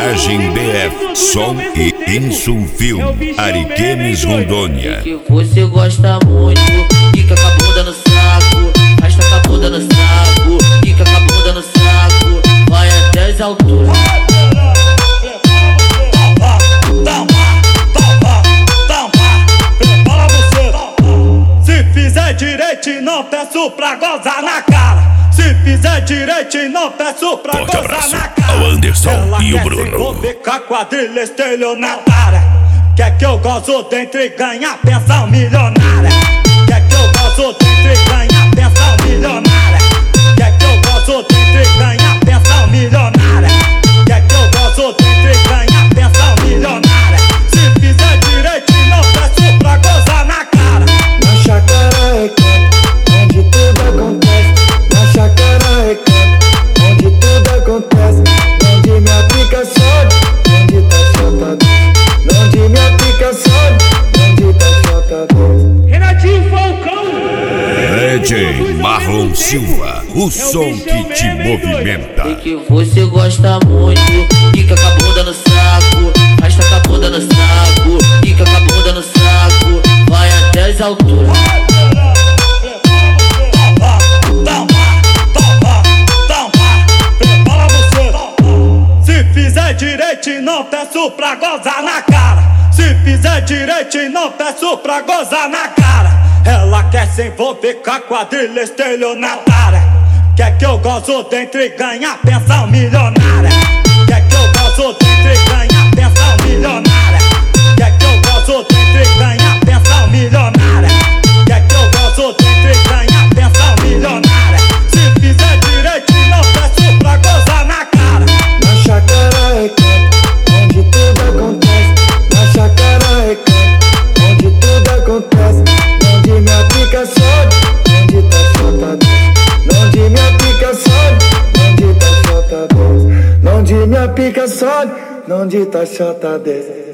Imagem BF, som e Insulfilme, Ariquemes, Rondônia. Que você gosta muito, fica com a bunda no saco, rasta com a bunda no saco, fica com a bunda no saco, vai até as alturas. Se fizer direito e não peço pra gozar na cara. Se fizer direito e não peço pra Forte gozar abraço na cara. ao Anderson Ela e o quer Bruno. se envolver com a quadrilha estelionatária. Quer que eu gozo dentro e ganhar pensão milionária. Quer que eu gozo dentro e ganhar pensão milionária. Quer que eu gozo dentro e ganhar pensão milionária. Quer que eu gozo dentro e ganhar pensão milionária. Se fizer direito e não peço pra gozar na cara. Na chácara é canto, onde tudo acontece. Na chácara é canto, onde tudo acontece. Onde minha pica sobe, onde tá chota desce. Onde minha pica sobe, onde tá chota desce. Renatinho Falcão. DJ Marlon Silva, o som que te movimenta. Sei que você gosta muito, fica com a bunda no saco, rasta com a bunda no saco, fica com a bunda no saco, vai até as alturas. Se fizer direito e não peço pra gozar na cara. Se fizer direito e não peço pra gozar na cara. Ela quer se envolver com a quadrilha estelionatária. Quer que eu gozo dentro e ganhar pensão milionária. Quer que eu gozo dentro e ganhar pensão milionária. Quer que eu gozo dentro e ganhar pensão milionária. Quer que eu gozo dentro e ganhar pensão milionária. Se fizer direito e não peço pra gozar na cara. Na chácara é canto, onde tudo acontece. Na chácara é canto, onde tudo acontece. Onde minha pica sobe, onde tá chota desce. Onde minha pica sobe, onde tá chota desce. Onde minha pica sobe, onde tá chota desce.